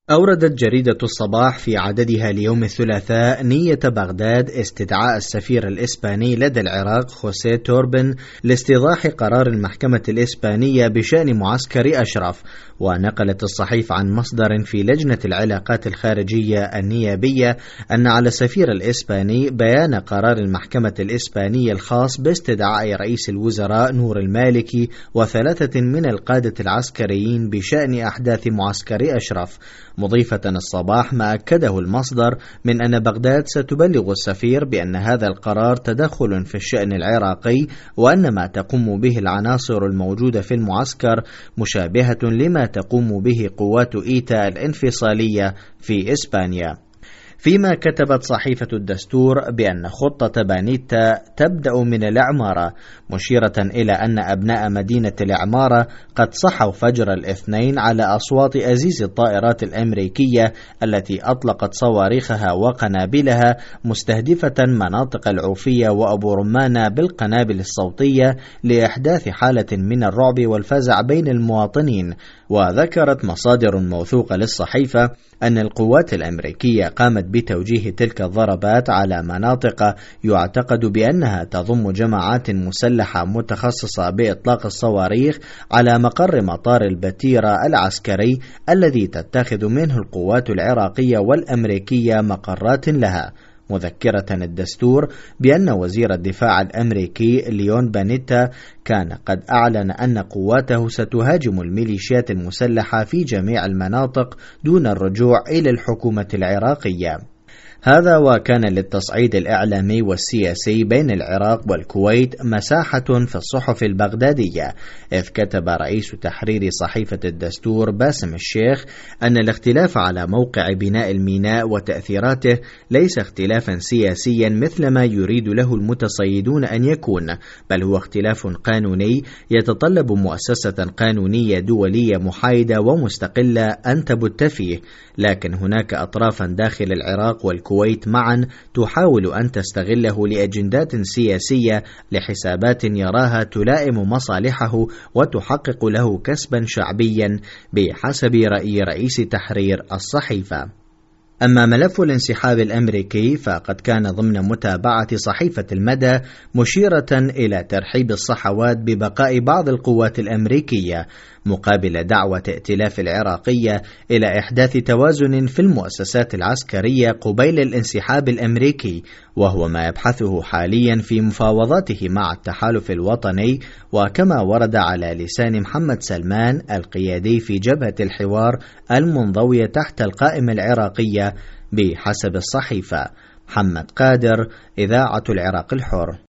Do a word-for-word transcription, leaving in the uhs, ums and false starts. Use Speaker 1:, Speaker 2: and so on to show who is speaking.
Speaker 1: أوردت جريدة الصباح في عددها اليوم الثلاثاء نية بغداد استدعاء السفير الإسباني لدى العراق خوسيه توربن لاستيضاح قرار المحكمة الإسبانية بشأن معسكر أشرف. ونقلت الصحيفة عن مصدر في لجنة العلاقات الخارجية النيابية أن على السفير الإسباني بيان قرار المحكمة الإسبانية الخاص باستدعاء رئيس الوزراء نور المالكي وثلاثة من القادة العسكريين بشأن أحداث معسكر أشرف، مضيفة الصباح ما أكده المصدر من أن بغداد ستبلغ السفير بأن هذا القرار تدخل في الشأن العراقي، وأن ما تقوم به العناصر الموجودة في المعسكر مشابهة لما تقوم به قوات إيتا الانفصالية في إسبانيا. فيما كتبت صحيفة الدستور بأن خطة بانيتا تبدأ من الإعمارة، مشيرة إلى أن أبناء مدينة الإعمارة قد صحوا فجر الاثنين على أصوات أزيز الطائرات الأمريكية التي أطلقت صواريخها وقنابلها مستهدفة مناطق العوفية وأبو رمانة بالقنابل الصوتية لإحداث حالة من الرعب والفزع بين المواطنين. وذكرت مصادر موثوقة للصحيفة أن القوات الأمريكية قامت بتوجيه تلك الضربات على مناطق يعتقد بأنها تضم جماعات مسلحة متخصصة بإطلاق الصواريخ على مقر مطار البتيرة العسكري الذي تتخذ منه القوات العراقية والأمريكية مقرات لها، مذكرة الدستور بأن وزير الدفاع الأمريكي ليون بانيتا كان قد أعلن أن قواته ستهاجم الميليشيات المسلحة في جميع المناطق دون الرجوع إلى الحكومة العراقية. هذا وكان للتصعيد الإعلامي والسياسي بين العراق والكويت مساحة في الصحف البغدادية، إذ كتب رئيس تحرير صحيفة الدستور باسم الشيخ أن الاختلاف على موقع بناء الميناء وتأثيراته ليس اختلافا سياسيا مثل ما يريد له المتصيدون أن يكون، بل هو اختلاف قانوني يتطلب مؤسسة قانونية دولية محايدة ومستقلة أن تبت فيه، لكن هناك أطرافا داخل العراق والكويت معا تحاول أن تستغله لأجندات سياسية لحسابات يراها تلائم مصالحه وتحقق له كسبا شعبيا بحسب رأي رئيس تحرير الصحيفة. أما ملف الانسحاب الأمريكي فقد كان ضمن متابعة صحيفة المدى مشيرة إلى ترحيب الصحوات ببقاء بعض القوات الأمريكية مقابل دعوة ائتلاف العراقية إلى إحداث توازن في المؤسسات العسكرية قبيل الانسحاب الأمريكي، وهو ما يبحثه حاليا في مفاوضاته مع التحالف الوطني، وكما ورد على لسان محمد سلمان القيادي في جبهة الحوار المنضوية تحت القائمة العراقية بحسب الصحيفة. محمد قادر، إذاعة العراق الحر.